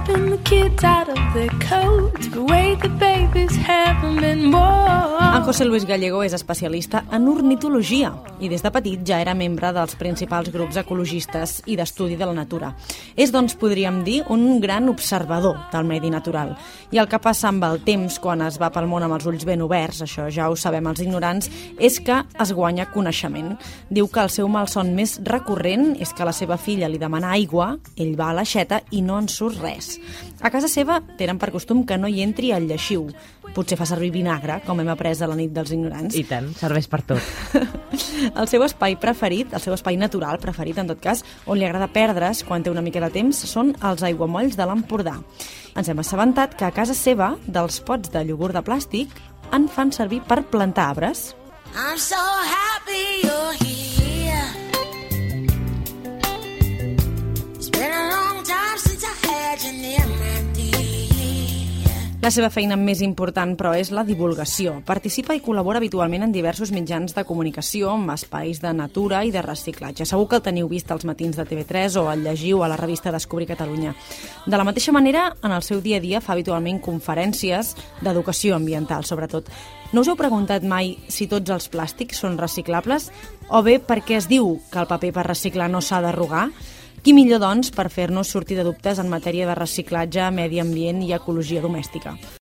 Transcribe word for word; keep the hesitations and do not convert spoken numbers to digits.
helping the kids out of their coats, but wait, the babies haven't been born. En José Luis Gallego és especialista en ornitologia i des de petit ja era membre dels principals grups ecologistes i d'estudi de la natura. És, doncs, podríem dir, un gran observador del medi natural. I el que passa amb el temps, quan es va pel món amb els ulls ben oberts, això ja ho sabem els ignorants, és que es guanya coneixement. Diu que el seu malson més recurrent és que la seva filla li demana aigua, ell va a l'aixeta i no en surt res. A casa seva tenen per costum que no hi entri el lleixiu. Potser fa servir vinagre, com hem après a la nit dels ignorants. I tant, serveix per tot. El seu espai preferit, el seu espai natural preferit, en tot cas, on li agrada perdre's quan té una mica de temps, són els aiguamolls de l'Empordà. Ens hem assabentat que a casa seva, dels pots de iogurt de plàstic, en fan servir per plantar arbres. I'm so happy you're here. It's been a long time since I had you near my dear. La seva feina més important, però, és la divulgació. Participa i col·labora habitualment en diversos mitjans de comunicació, amb espais de natura i de reciclatge. Segur que el teniu vist als matins de T V tres o el llegiu a la revista Descobrir Catalunya. De la mateixa manera, en el seu dia a dia fa habitualment conferències d'educació ambiental, sobretot. No us heu preguntat mai si tots els plàstics són reciclables? O bé per què es diu que el paper per reciclar no s'ha d'arrugar? Qui millor, doncs, per fer-nos sortir de dubtes en matèria de reciclatge, medi ambient i ecologia domèstica?